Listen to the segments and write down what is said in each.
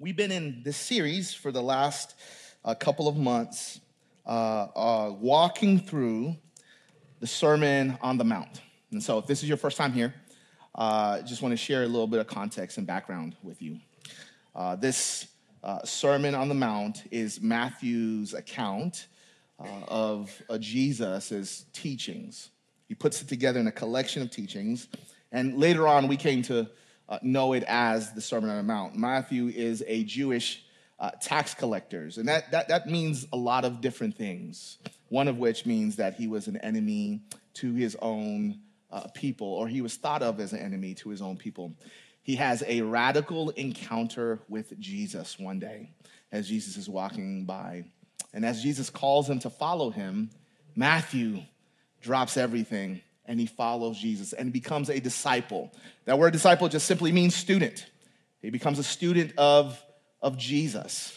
We've been in this series for the last couple of months, walking through the Sermon on the Mount. And so if this is your first time here, just want to share a little bit of context and background with you. This Sermon on the Mount is Matthew's account of Jesus' teachings. He puts it together in a collection of teachings, and later on we came to know it as the Sermon on the Mount. Matthew is a Jewish tax collector, and that means a lot of different things, one of which means that he was an enemy to his own people, or he was thought of as an enemy to his own people. He has a radical encounter with Jesus one day as Jesus is walking by. And as Jesus calls him to follow him, Matthew drops everything and he follows Jesus and becomes a disciple. That word disciple just simply means student. He becomes a student of Jesus.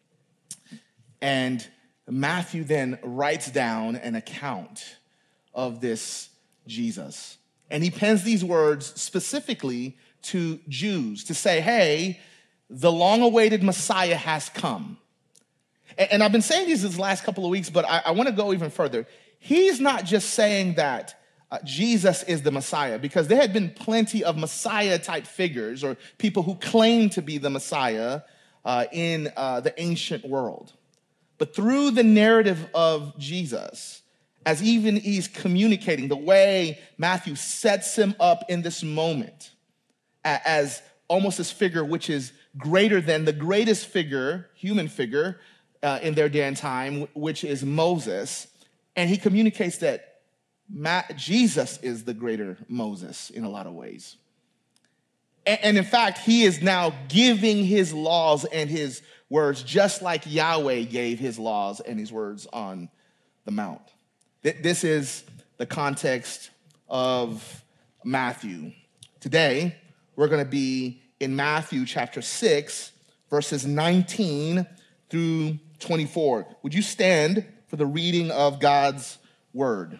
And Matthew then writes down an account of this Jesus. And he pens these words specifically to Jews to say, hey, the long-awaited Messiah has come. And I've been saying these last couple of weeks, but I want to go even further. He's not just saying that Jesus is the Messiah, because there had been plenty of Messiah-type figures or people who claimed to be the Messiah in the ancient world. But through the narrative of Jesus, as even he's communicating, the way Matthew sets him up in this moment as almost this figure which is greater than the greatest figure, human figure, in their day and time, which is Moses. And he communicates that Jesus is the greater Moses in a lot of ways. And in fact, he is now giving his laws and his words just like Yahweh gave his laws and his words on the Mount. This is the context of Matthew. Today, we're going to be in Matthew chapter 6, verses 19 through 24. Would you stand for the reading of God's word?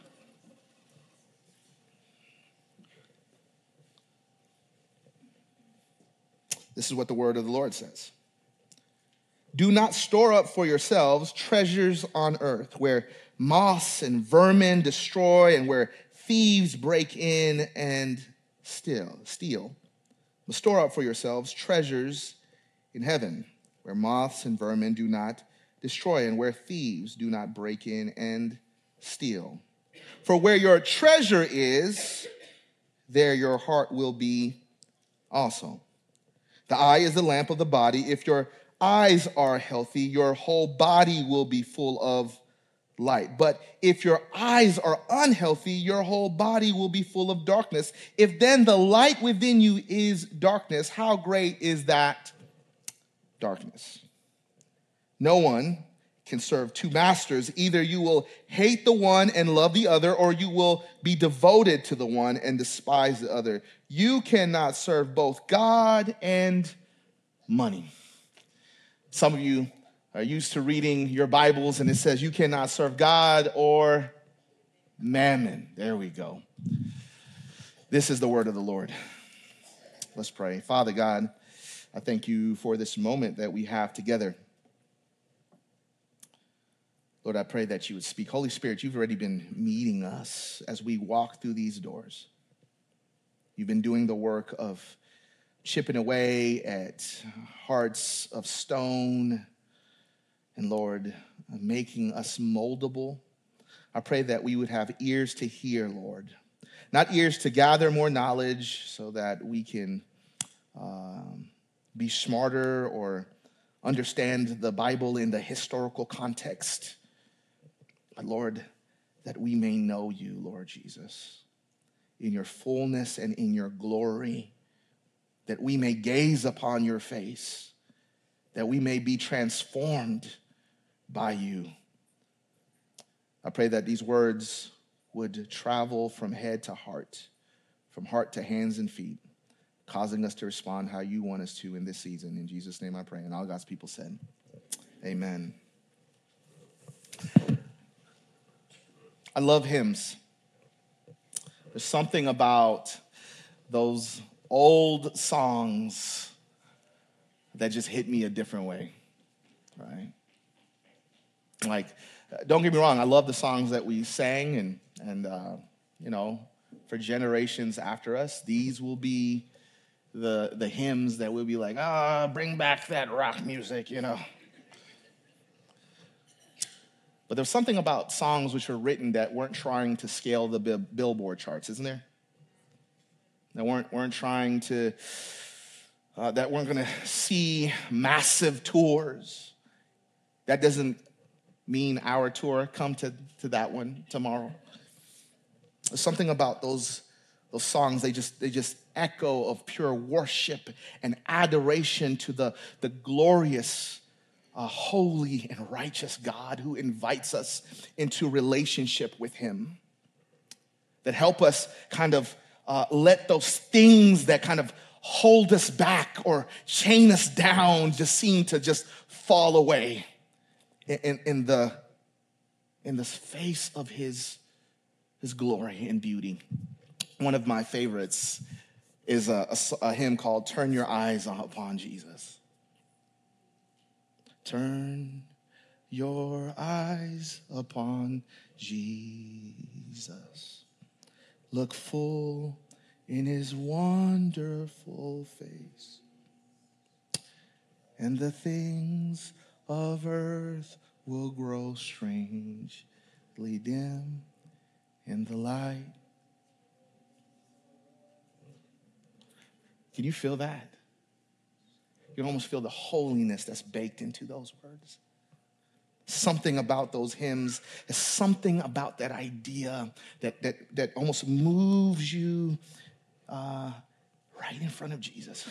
This is what the word of the Lord says. Do not store up for yourselves treasures on earth, where moths and vermin destroy and where thieves break in and steal. But store up for yourselves treasures in heaven, where moths and vermin do not destroy and where thieves do not break in and steal. For where your treasure is, there your heart will be also. The eye is the lamp of the body. If your eyes are healthy, your whole body will be full of light. But if your eyes are unhealthy, your whole body will be full of darkness. If then the light within you is darkness, how great is that darkness? No one can serve two masters. Either you will hate the one and love the other, or you will be devoted to the one and despise the other. You cannot serve both God and money. Some of you are used to reading your Bibles and it says you cannot serve God or mammon. There we go. This is the word of the Lord. Let's pray. Father God, I thank you for this moment that we have together. Lord, I pray that you would speak. Holy Spirit, you've already been meeting us as we walk through these doors. You've been doing the work of chipping away at hearts of stone and, Lord, making us moldable. I pray that we would have ears to hear, Lord, not ears to gather more knowledge so that we can be smarter or understand the Bible in the historical context. But Lord, that we may know you, Lord Jesus, in your fullness and in your glory, that we may gaze upon your face, that we may be transformed by you. I pray that these words would travel from head to heart, from heart to hands and feet, causing us to respond how you want us to in this season. In Jesus' name I pray. And all God's people said, amen. I love hymns. There's something about those old songs that just hit me a different way, right? Like, don't get me wrong, I love the songs that we sang, and you know, for generations after us, these will be the hymns that we'll be like, bring back that rock music, you know. But there's something about songs which were written that weren't trying to scale the Billboard charts, isn't there? That weren't trying to, that weren't gonna see massive tours. That doesn't mean our tour. Come to that one tomorrow. There's something about those songs, they just echo of pure worship and adoration to the glorious, holy and righteous God who invites us into relationship with him, that help us kind of let those things that kind of hold us back or chain us down just seem to just fall away in the face of his glory and beauty. One of my favorites is a hymn called Turn Your Eyes Upon Jesus. Turn your eyes upon Jesus. Look full in his wonderful face. And the things of earth will grow strangely dim in the light. Can you feel that? You can almost feel the holiness that's baked into those words. Something about those hymns is something about that idea that almost moves you right in front of Jesus.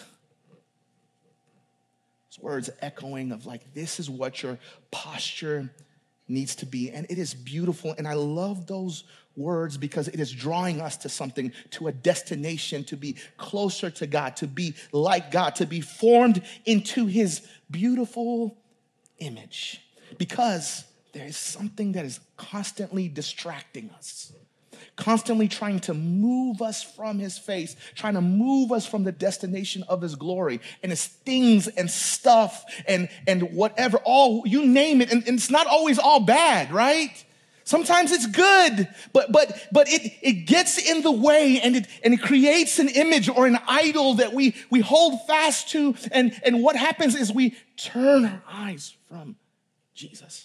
Those words echoing of like, this is what your posture needs to be. And it is beautiful. And I love those words because it is drawing us to something, to a destination, to be closer to God, to be like God, to be formed into his beautiful image. Because there is something that is constantly distracting us, constantly trying to move us from his face, trying to move us from the destination of his glory. And it's things and stuff and whatever, all, you name it. And it's not always all bad, right? Sometimes it's good, but it gets in the way and it creates an image or an idol that we hold fast to. And what happens is we turn our eyes from Jesus.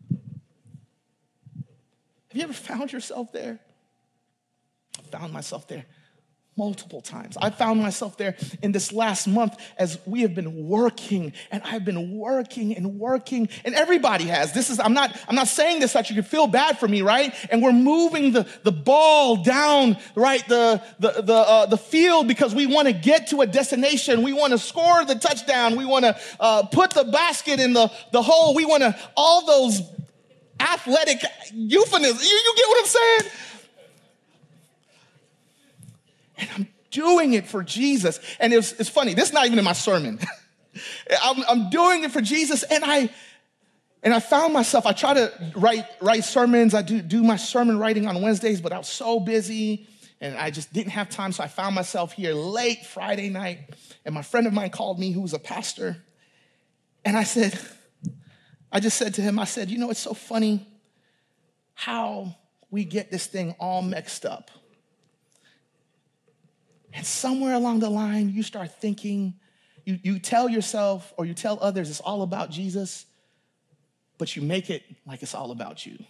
Have you ever found yourself there? I found myself there multiple times. I found myself there in this last month as we have been working, and I've been working, and everybody has. I'm not saying this so that you can feel bad for me, right? And we're moving the ball down, right, the field because we want to get to a destination. We want to score the touchdown. We want to put the basket in the hole. We want to, all those athletic euphemisms. You get what I'm saying? And I'm doing it for Jesus. And it's funny. This is not even in my sermon. I'm doing it for Jesus. And I found myself, I try to write sermons. I do my sermon writing on Wednesdays, but I was so busy and I just didn't have time. So I found myself here late Friday night. And my friend of mine called me who was a pastor. And I just said to him, I said, you know, it's so funny how we get this thing all mixed up. And somewhere along the line, you start thinking, you tell yourself or you tell others it's all about Jesus, but you make it like it's all about you.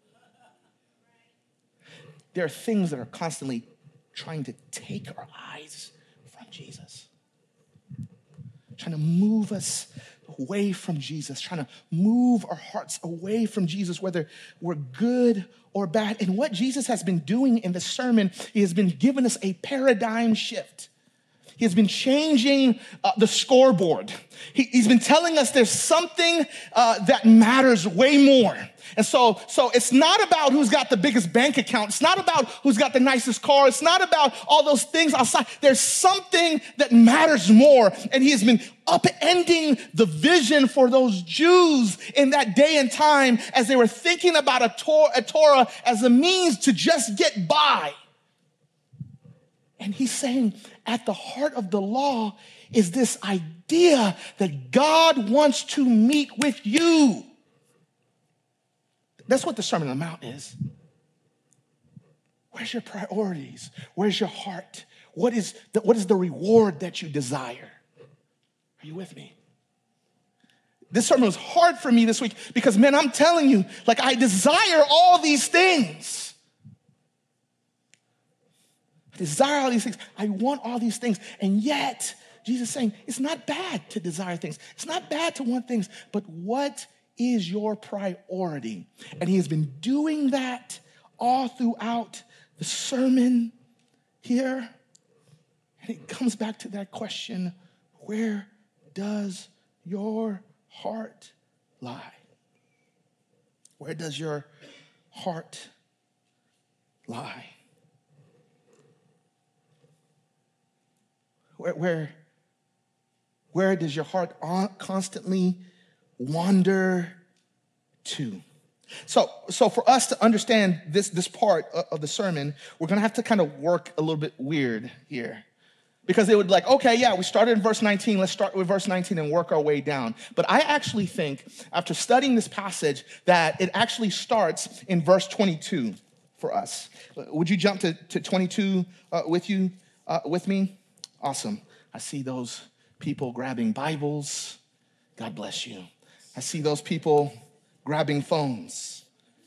There are things that are constantly trying to take our eyes from Jesus, trying to move us away from Jesus, trying to move our hearts away from Jesus, whether we're good or bad. And what Jesus has been doing in the sermon, he has been giving us a paradigm shift. He has been changing the scoreboard. He's been telling us there's something that matters way more. And so it's not about who's got the biggest bank account. It's not about who's got the nicest car. It's not about all those things outside. There's something that matters more. And he has been upending the vision for those Jews in that day and time as they were thinking about a Torah as a means to just get by. And he's saying at the heart of the law is this idea that God wants to meet with you. That's what the Sermon on the Mount is. Where's your priorities? Where's your heart? What is the reward that you desire? Are you with me? This sermon was hard for me this week because, man, I'm telling you, like, I desire all these things. I desire all these things. I want all these things. And yet, Jesus is saying, it's not bad to desire things. It's not bad to want things. But what is your priority? And he has been doing that all throughout the sermon here. And it comes back to that question, where does your heart lie? Where does your heart lie? Where does your heart constantly wander to? So for us to understand this part of the sermon, we're going to have to kind of work a little bit weird here. Because they would okay, yeah, we started in verse 19. Let's start with verse 19 and work our way down. But I actually think, after studying this passage, that it actually starts in verse 22 for us. Would you jump to 22 with me? Awesome. I see those people grabbing Bibles. God bless you. I see those people grabbing phones.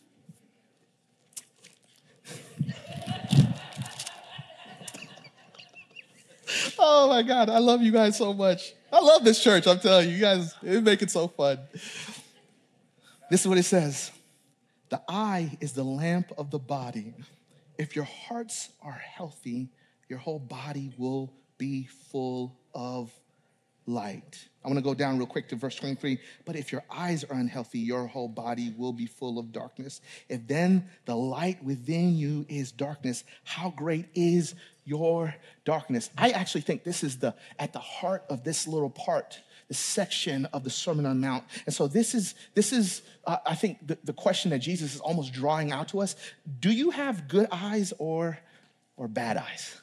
Oh my God, I love you guys so much. I love this church, I'm telling you. You guys, it make it so fun. This is what it says. The eye is the lamp of the body. If your hearts are healthy, your whole body will be full of light. I want to go down real quick to verse 23. But if your eyes are unhealthy, your whole body will be full of darkness. If then the light within you is darkness, how great is your darkness? I actually think this is at the heart of this little part, this section of the Sermon on the Mount. And so this is I think the question that Jesus is almost drawing out to us. Do you have good eyes or bad eyes?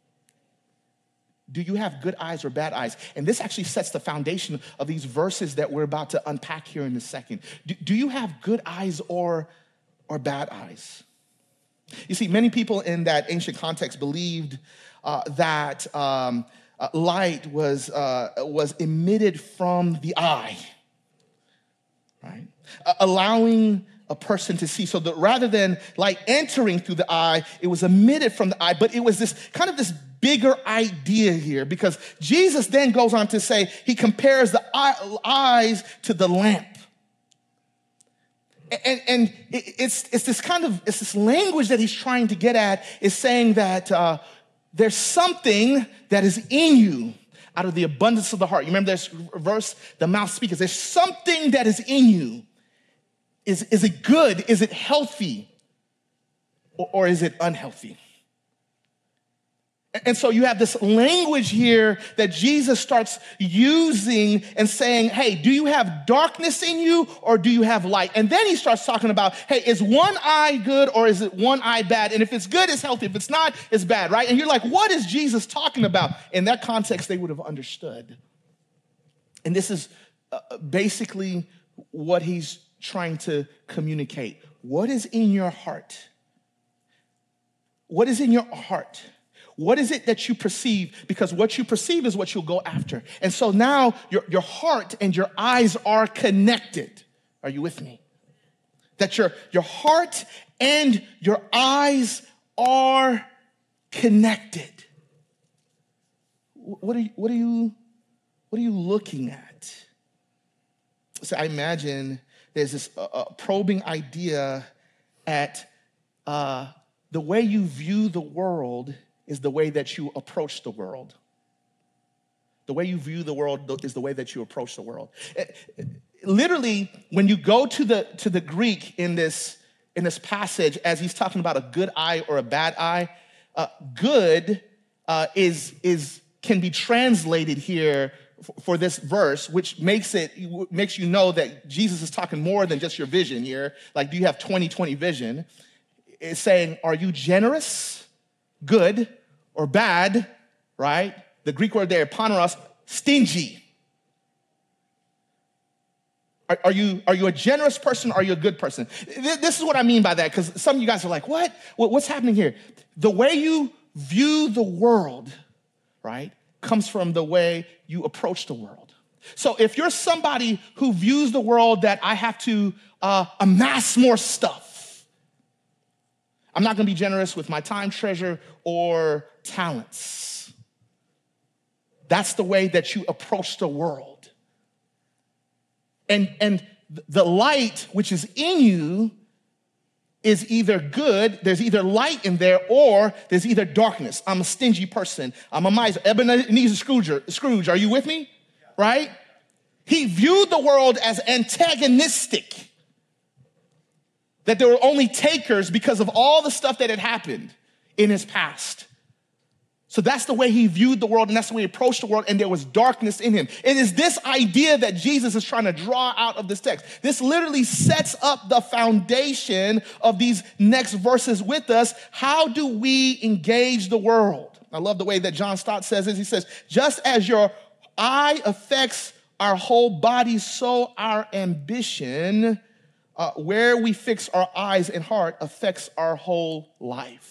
Do you have good eyes or bad eyes? And this actually sets the foundation of these verses that we're about to unpack here in a second. Do you have good eyes or bad eyes? You see, many people in that ancient context believed that light was emitted from the eye, right? Allowing a person to see. So that rather than light entering through the eye, it was emitted from the eye, but it was this bigger idea here, because Jesus then goes on to say, he compares the eyes to the lamp. And it's this language that he's trying to get at, is saying that there's something that is in you out of the abundance of the heart. You remember this verse, the mouth speaks. There's something that is in you. Is it good? Is it healthy? Or is it unhealthy? And so you have this language here that Jesus starts using and saying, hey, do you have darkness in you or do you have light? And then he starts talking about, hey, is one eye good or is it one eye bad? And if it's good, it's healthy. If it's not, it's bad, right? And you're like, what is Jesus talking about? In that context, they would have understood. And this is basically what he's trying to communicate. What is in your heart? What is in your heart? What is it that you perceive? Because what you perceive is what you'll go after. And so now your heart and your eyes are connected. Are you with me? That your heart and your eyes are connected. What are you looking at? So I imagine there's this probing idea at the way you view the world is the way that you approach the world. The way you view the world is the way that you approach the world. Literally, when you go to the Greek in this passage, as he's talking about a good eye or a bad eye, good can be translated here for this verse, which makes you know that Jesus is talking more than just your vision here. Like, do you have 20/20 vision? It's saying, are you generous? Good or bad, right? The Greek word there, poneros, stingy? Are you a generous person? Or are you a good person? This is what I mean by that, because some of you guys are like, what? What's happening here? The way you view the world, right, comes from the way you approach the world. So if you're somebody who views the world that I have to amass more stuff, I'm not going to be generous with my time, treasure, or talents. That's the way that you approach the world. And the light which is in you is either good, there's either light in there, or there's either darkness. I'm a stingy person. I'm a miser. Ebenezer Scrooge, are you with me? Right? He viewed the world as antagonistic, that there were only takers because of all the stuff that had happened in his past. So that's the way he viewed the world, and that's the way he approached the world, and there was darkness in him. It is this idea that Jesus is trying to draw out of this text. This literally sets up the foundation of these next verses with us. How do we engage the world? I love the way that John Stott says this. He says, just as your eye affects our whole body, so our ambition, where we fix our eyes and heart, affects our whole life.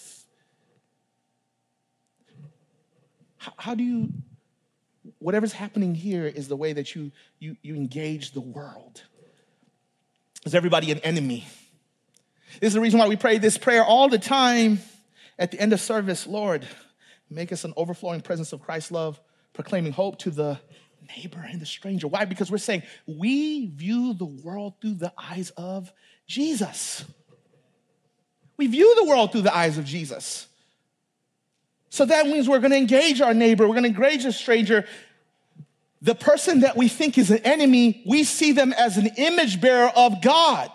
How do you, whatever's happening here is the way that you engage the world. Is everybody an enemy? This is the reason why we pray this prayer all the time at the end of service. Lord, make us an overflowing presence of Christ's love, proclaiming hope to the neighbor and the stranger. Why? Because we're saying we view the world through the eyes of Jesus. We view the world through the eyes of Jesus. So that means we're going to engage our neighbor. We're going to engage a stranger. The person that we think is an enemy, we see them as an image bearer of God.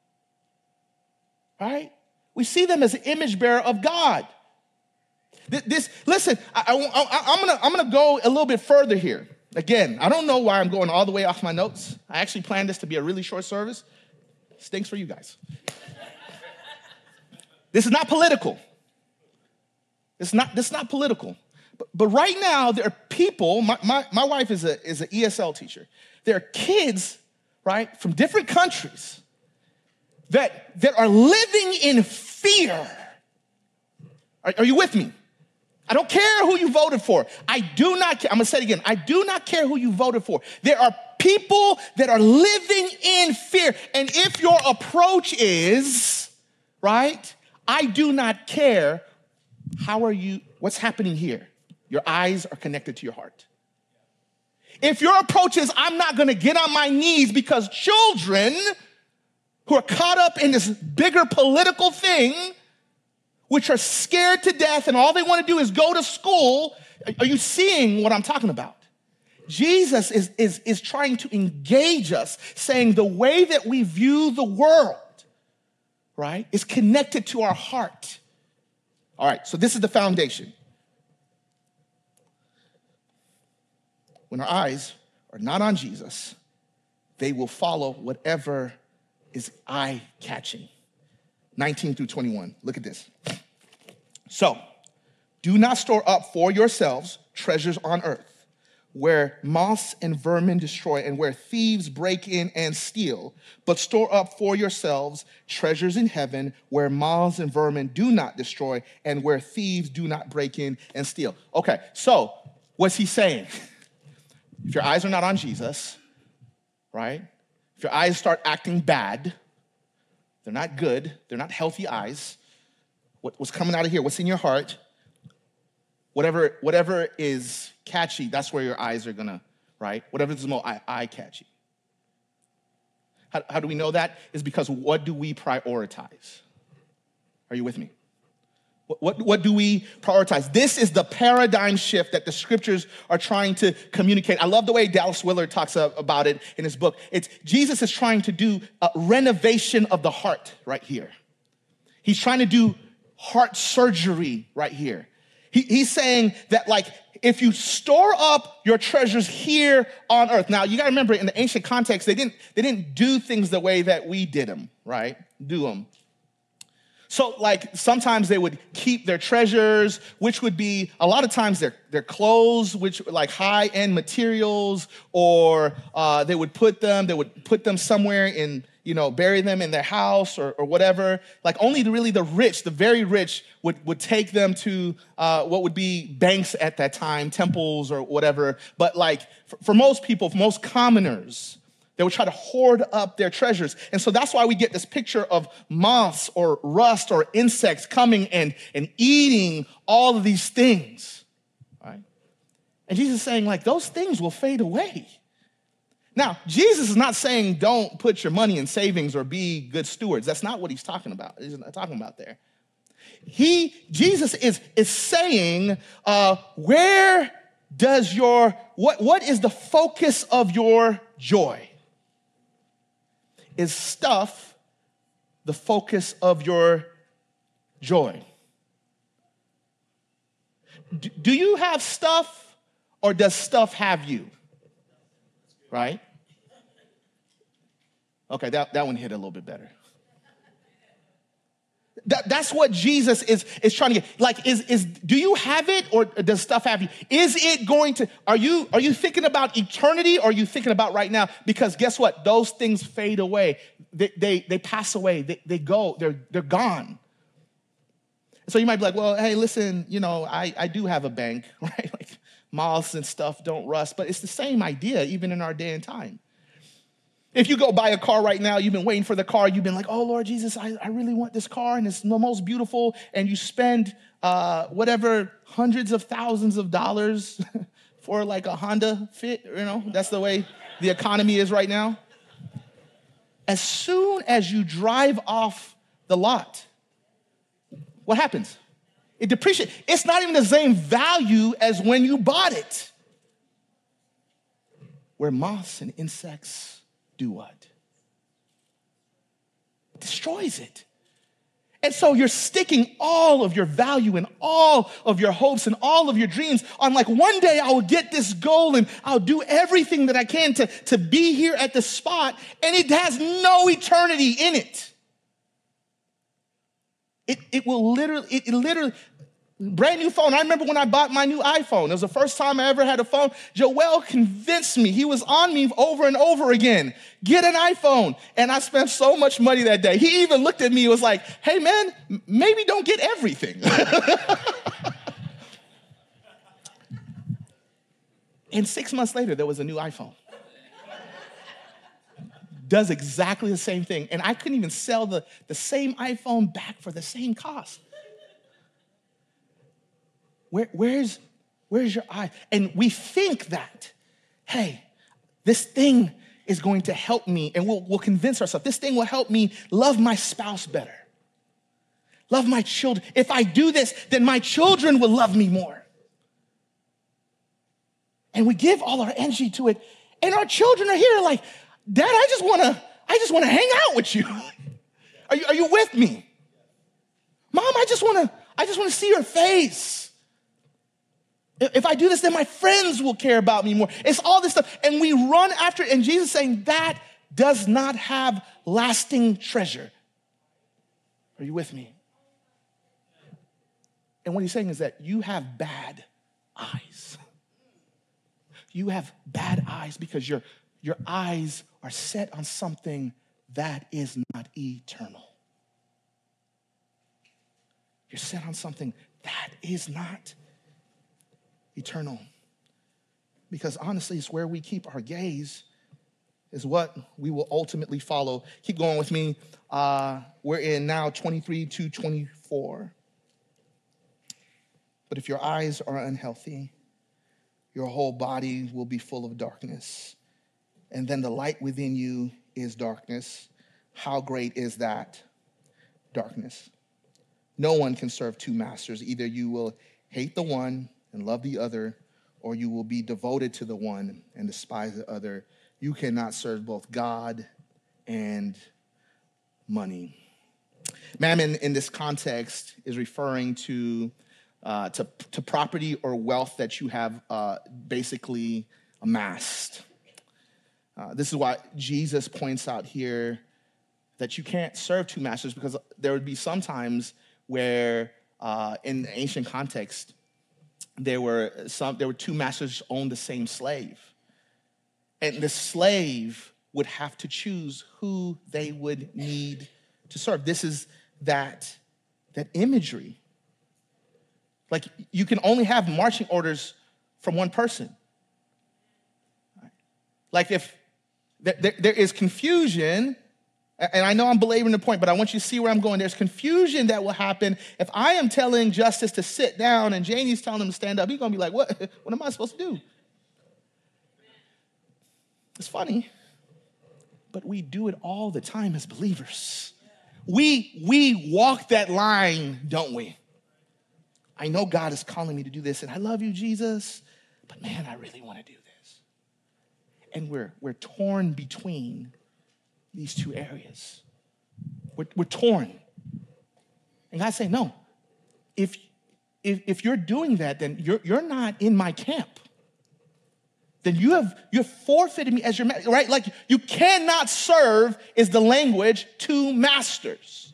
Right? We see them as an image bearer of God. Listen, I'm going to go a little bit further here. Again, I don't know why I'm going all the way off my notes. I actually planned this to be a really short service. Stinks for you guys. This is not political. This is not political. But right now, there are people, my wife is an ESL teacher. There are kids, right, from different countries that are living in fear. Are you with me? I don't care who you voted for. I do not care. I'm going to say it again. I do not care who you voted for. There are people that are living in fear. And if your approach is, right, I do not care, how are you, what's happening here? Your eyes are connected to your heart. If your approach is, I'm not going to get on my knees because children who are caught up in this bigger political thing, which are scared to death and all they want to do is go to school, are you seeing what I'm talking about? Jesus is trying to engage us, saying the way that we view the world, right, is connected to our heart. All right, so this is the foundation. When our eyes are not on Jesus, they will follow whatever is eye-catching. 19 through 21, look at this. So, do not store up for yourselves treasures on earth, where moths and vermin destroy and where thieves break in and steal, but store up for yourselves treasures in heaven where moths and vermin do not destroy and where thieves do not break in and steal. Okay, so what's he saying? If your eyes are not on Jesus, right? If your eyes start acting bad, they're not good, they're not healthy eyes. What's coming out of here, what's in your heart, whatever is catchy, that's where your eyes are gonna, right? Whatever is more eye-catchy. How do we know that? Is because what do we prioritize? Are you with me? What do we prioritize? This is the paradigm shift that the scriptures are trying to communicate. I love the way Dallas Willard talks about it in his book. It's Jesus is trying to do a renovation of the heart right here. He's trying to do heart surgery right here. He's saying that, like, if you store up your treasures here on earth. Now, you got to remember, in the ancient context, they didn't do things the way that we did them, right? Do them. So like sometimes they would keep their treasures, which would be a lot of times their clothes, which like high-end materials, or they would put them somewhere in, bury them in their house or whatever. Like only really the rich, the very rich would take them to what would be banks at that time, temples or whatever. But like for most people, for most commoners, they would try to hoard up their treasures. And so that's why we get this picture of moths or rust or insects coming and eating all of these things, right? And Jesus is saying, like, those things will fade away. Now, Jesus is not saying don't put your money in savings or be good stewards. That's not what he's talking about. He's not talking about there. Jesus is saying, where does what is the focus of your joy? Is stuff the focus of your joy? Do you have stuff or does stuff have you? Right? Okay, that one hit a little bit better. That's what Jesus is trying to get. Like, do you have it or does stuff have you? Is it going to, are you thinking about eternity or are you thinking about right now? Because guess what? Those things fade away. They pass away. They go. They're gone. So you might be like, well, hey, listen, I do have a bank, right? Like moths and stuff don't rust, but it's the same idea even in our day and time. If you go buy a car right now, you've been waiting for the car, you've been like, oh, Lord Jesus, I really want this car, and it's the most beautiful, and you spend whatever hundreds of thousands of dollars for like a Honda Fit, that's the way the economy is right now. As soon as you drive off the lot, what happens? It depreciates. It's not even the same value as when you bought it. Where moths and insects do what? Destroys it. And so you're sticking all of your value and all of your hopes and all of your dreams on like one day I will get this goal and I'll do everything that I can to be here at the spot, and it has no eternity in it. It literally, brand new phone. I remember when I bought my new iPhone. It was the first time I ever had a phone. Joel convinced me. He was on me over and over again. Get an iPhone. And I spent so much money that day. He even looked at me and was like, hey, man, maybe don't get everything. And 6 months later, there was a new iPhone. Does exactly the same thing. And I couldn't even sell the same iPhone back for the same cost. Where's your eye? And we think that, hey, this thing is going to help me, and we'll convince ourselves, this thing will help me love my spouse better, love my children. If I do this, then my children will love me more. And we give all our energy to it, and our children are here like, Dad, I just want to hang out with you. Are you with me? Mom, I just want to see your face. If I do this, then my friends will care about me more. It's all this stuff. And we run after it. And Jesus is saying that does not have lasting treasure. Are you with me? And what he's saying is that you have bad eyes. You have bad eyes because your eyes are set on something that is not eternal. You're set on something that is not eternal. Because honestly, it's where we keep our gaze is what we will ultimately follow. Keep going with me. We're in now 23 to 24. But if your eyes are unhealthy, your whole body will be full of darkness. And then the light within you is darkness. How great is that darkness? No one can serve two masters. Either you will hate the one and love the other, or you will be devoted to the one and despise the other. You cannot serve both God and money. Mammon in this context is referring to property or wealth that you have basically amassed. This is why Jesus points out here that you can't serve two masters because there would be some times where in the ancient context, there were two masters who owned the same slave. And the slave would have to choose who they would need to serve. This is that imagery. Like, you can only have marching orders from one person. Like, if there is confusion, and I know I'm belaboring the point, but I want you to see where I'm going. There's confusion that will happen if I am telling Justice to sit down and Janie's telling him to stand up. He's going to be like, what am I supposed to do? It's funny, but we do it all the time as believers. We walk that line, don't we? I know God is calling me to do this, and I love you, Jesus, but man, I really want to do this. And we're torn between these two areas. We're torn. And God saying, no, if you're doing that, then you're not in my camp. Then you're forfeited me as your master, right? Like, you cannot serve is the language, two masters.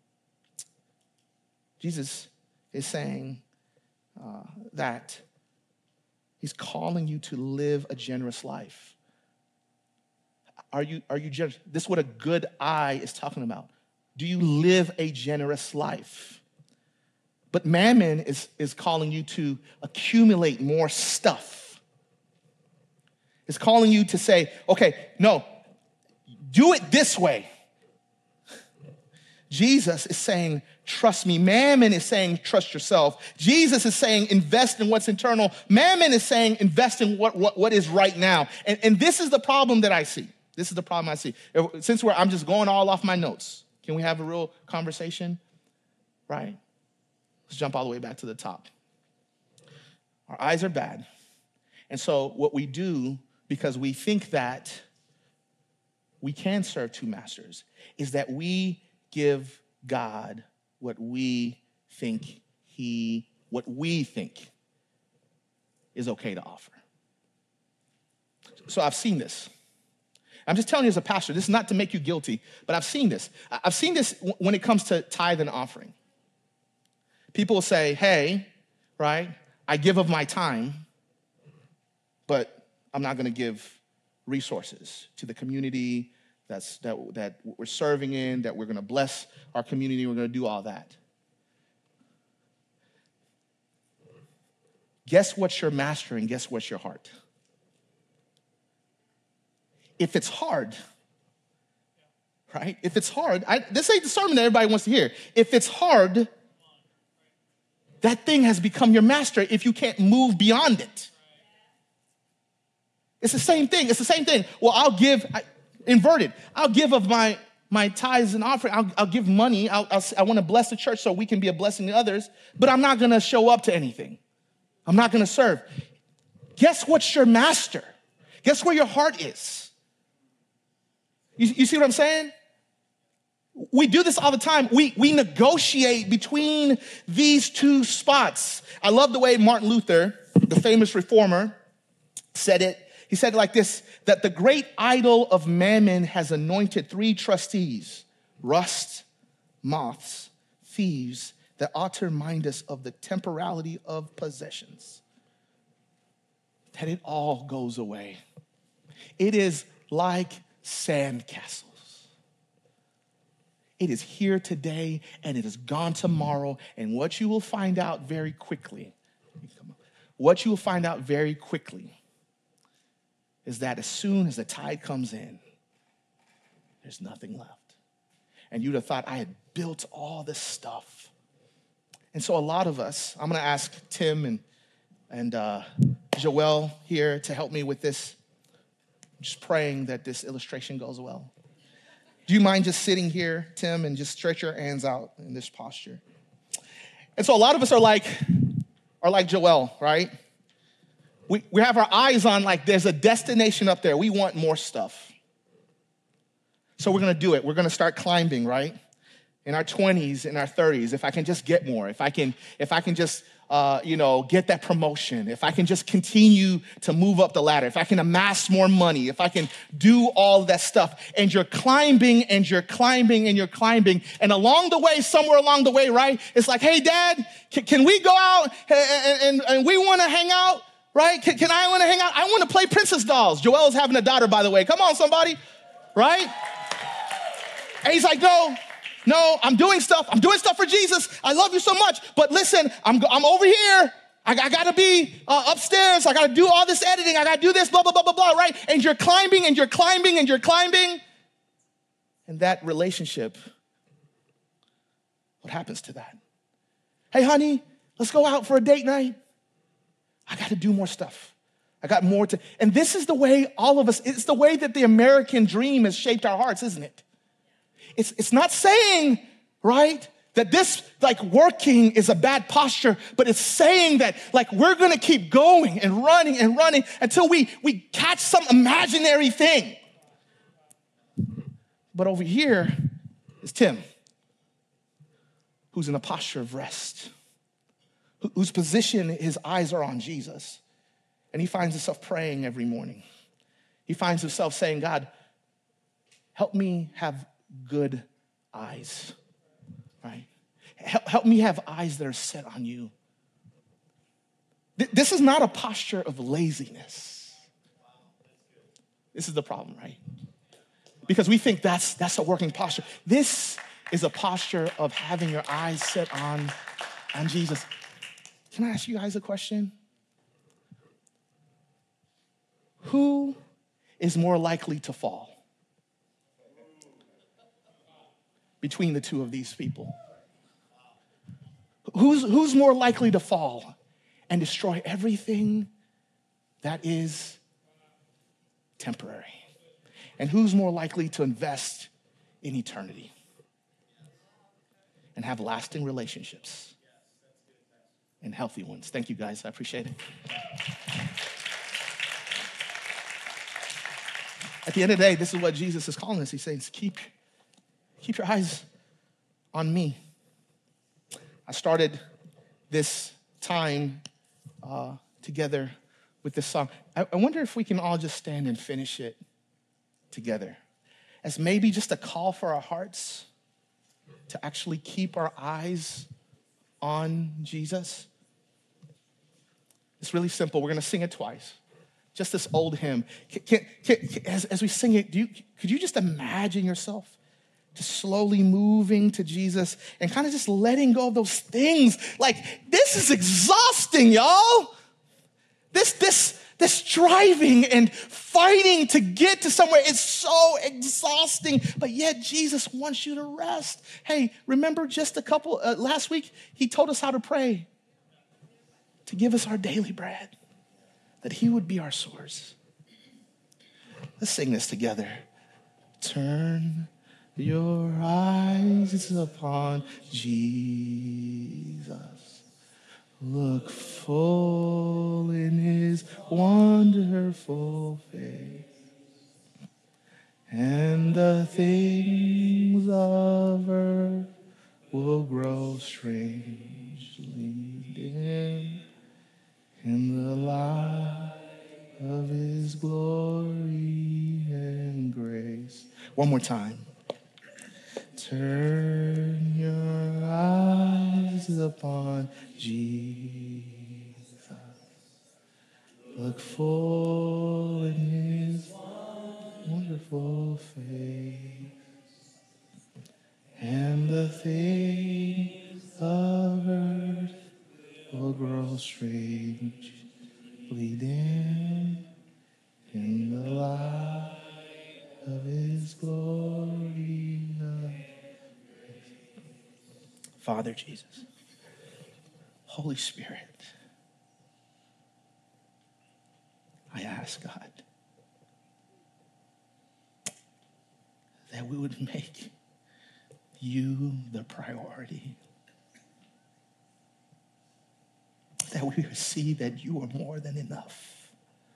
Jesus is saying that he's calling you to live a generous life. Are you generous? This is what a good eye is talking about. Do you live a generous life? But Mammon is calling you to accumulate more stuff. It's calling you to say, okay, no, do it this way. Jesus is saying, trust me. Mammon is saying, trust yourself. Jesus is saying, invest in what's internal. Mammon is saying, invest in what is right now. And this is the problem that I see. This is the problem I see. Since I'm just going all off my notes, can we have a real conversation? Right? Let's jump all the way back to the top. Our eyes are bad. And so what we do, because we think that we can serve two masters, is that we give God what we think is okay to offer. So I've seen this. I'm just telling you as a pastor, this is not to make you guilty, but I've seen this. I've seen this when it comes to tithe and offering. People will say, hey, right, I give of my time, but I'm not going to give resources to the community that we're serving in, that we're going to bless our community, we're going to do all that. Guess what's your master and guess what's your heart? If it's hard, right? If it's hard, this ain't the sermon that everybody wants to hear. If it's hard, that thing has become your master if you can't move beyond it. It's the same thing. It's the same thing. Well, I'll give, inverted. I'll give of my tithes and offering. I'll give money. I want to bless the church so we can be a blessing to others, but I'm not going to show up to anything. I'm not going to serve. Guess what's your master? Guess where your heart is? You see what I'm saying? We do this all the time. We negotiate between these two spots. I love the way Martin Luther, the famous reformer, said it. He said it like this, that the great idol of mammon has anointed three trustees, rust, moths, thieves, that ought to remind us of the temporality of possessions. That it all goes away. It is like sandcastles. It is here today and it is gone tomorrow. And what you will find out very quickly, is that as soon as the tide comes in, there's nothing left. And you'd have thought I had built all this stuff. And so a lot of us, I'm gonna ask Tim and Joelle here to help me with this. I'm just praying that this illustration goes well. Do you mind just sitting here, Tim, and just stretch your hands out in this posture? And so a lot of us are like Joelle, right? We have our eyes on like there's a destination up there. We want more stuff. So we're gonna do it. We're gonna start climbing, right? In our 20s, in our 30s, if I can just get more, if I can just get that promotion, if I can just continue to move up the ladder, if I can amass more money, if I can do all that stuff, and you're climbing and you're climbing and you're climbing, and along the way, somewhere along the way, right, it's like, hey, Dad, can we go out and we want to hang out, right? Can I want to hang out? I want to play princess dolls. Joelle's having a daughter, by the way. Come on, somebody, right? And he's like, no, I'm doing stuff for Jesus. I love you so much. But listen, I'm over here. I got to be upstairs. I got to do all this editing. I got to do this, blah, blah, blah, blah, blah, right? And you're climbing and you're climbing and you're climbing. And that relationship, what happens to that? Hey, honey, let's go out for a date night. I got to do more stuff. I got more to, and this is the way all of us, it's the way that the American dream has shaped our hearts, isn't it? It's not saying, right, that this like working is a bad posture, but it's saying that like we're gonna keep going and running until we catch some imaginary thing. But over here is Tim, who's in a posture of rest, whose position, his eyes are on Jesus. And he finds himself praying every morning. He finds himself saying, God, help me have good eyes, right? Help me have eyes that are set on you. This is not a posture of laziness. This is the problem, right? Because we think that's a working posture. This is a posture of having your eyes set on Jesus. Can I ask you guys a question? Who is more likely to fall between the two of these people? Who's more likely to fall and destroy everything that is temporary? And who's more likely to invest in eternity and have lasting relationships and healthy ones? Thank you, guys. I appreciate it. At the end of the day, this is what Jesus is calling us. He says, keep your eyes on me. I started this time together with this song. I wonder if we can all just stand and finish it together as maybe just a call for our hearts to actually keep our eyes on Jesus. It's really simple. We're going to sing it twice. Just this old hymn. As we sing it, could you just imagine yourself just slowly moving to Jesus and kind of just letting go of those things? Like, this is exhausting, y'all. This driving and fighting to get to somewhere is so exhausting, but yet Jesus wants you to rest. Hey, remember just last week, he told us how to pray, to give us our daily bread, that he would be our source. Let's sing this together. Turn your eyes upon Jesus. Look full in his wonderful face, and the things of earth will grow strangely dim in the light of his glory and grace. One more time. Turn your eyes upon Jesus. Look full in his wonderful face, and the things of earth will grow strangely dim in the light of his glory. Father Jesus, Holy Spirit, I ask, God, that we would make you the priority. That we would see that you are more than enough.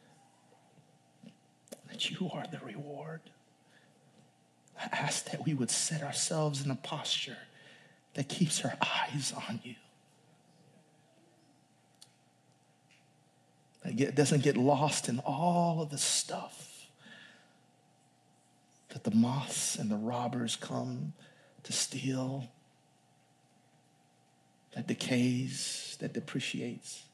That you are the reward. I ask that we would set ourselves in a posture that keeps our eyes on you. that it doesn't get lost in all of the stuff that the moths and the robbers come to steal, that decays, that depreciates.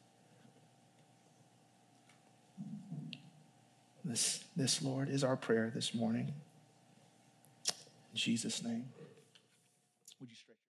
This, Lord, is our prayer this morning. In Jesus' name. Would you stretch